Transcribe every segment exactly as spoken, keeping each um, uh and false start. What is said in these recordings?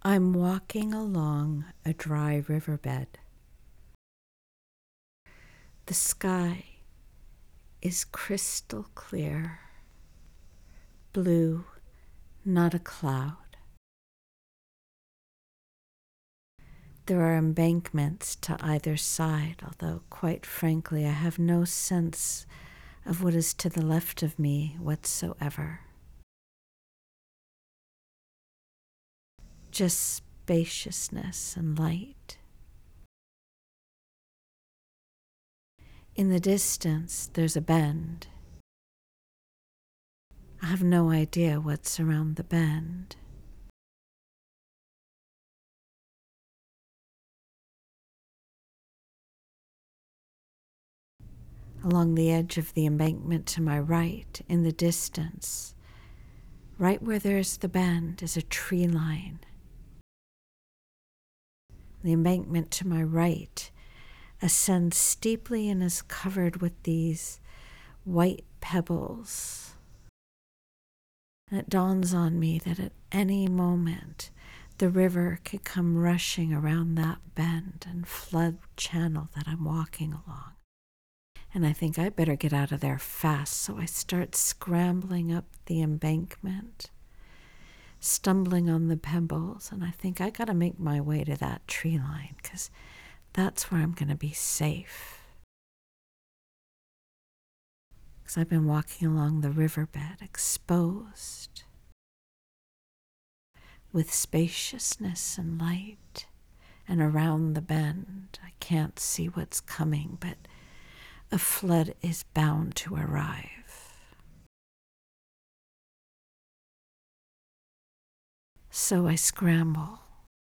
I'm walking along a dry riverbed. The sky is crystal clear, blue, not a cloud. There are embankments to either side, although quite frankly I have no sense of what is to the left of me whatsoever. Just spaciousness and light. In the distance, there's a bend. I have no idea what's around the bend. Along the edge of the embankment to my right, in the distance, right where there's the bend, is a tree line. The embankment to my right ascends steeply and is covered with these white pebbles. And it dawns on me that at any moment the river could come rushing around that bend and flood the channel that I'm walking along. And I think I better get out of there fast, so I start scrambling up the embankment, stumbling on the pebbles, and I think I gotta make my way to that tree line, because that's where I'm gonna be safe. Because I've been walking along the riverbed, exposed, with spaciousness and light, and around the bend, I can't see what's coming, but a flood is bound to arrive. So I scramble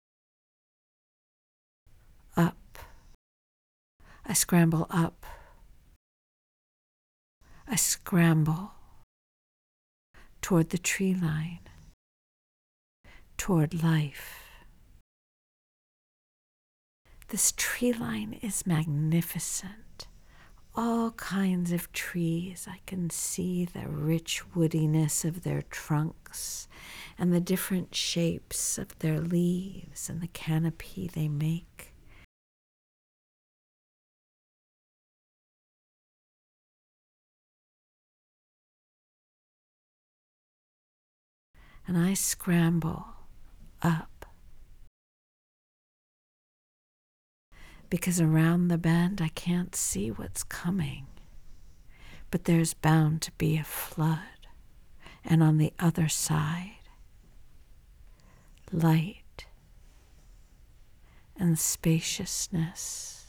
up. I scramble up. I scramble toward the tree line, toward life. This tree line is magnificent. All kinds of trees. I can see the rich woodiness of their trunks and the different shapes of their leaves and the canopy they make. And I scramble up because around the bend I can't see what's coming, but there's bound to be a flood, and on the other side, light and spaciousness.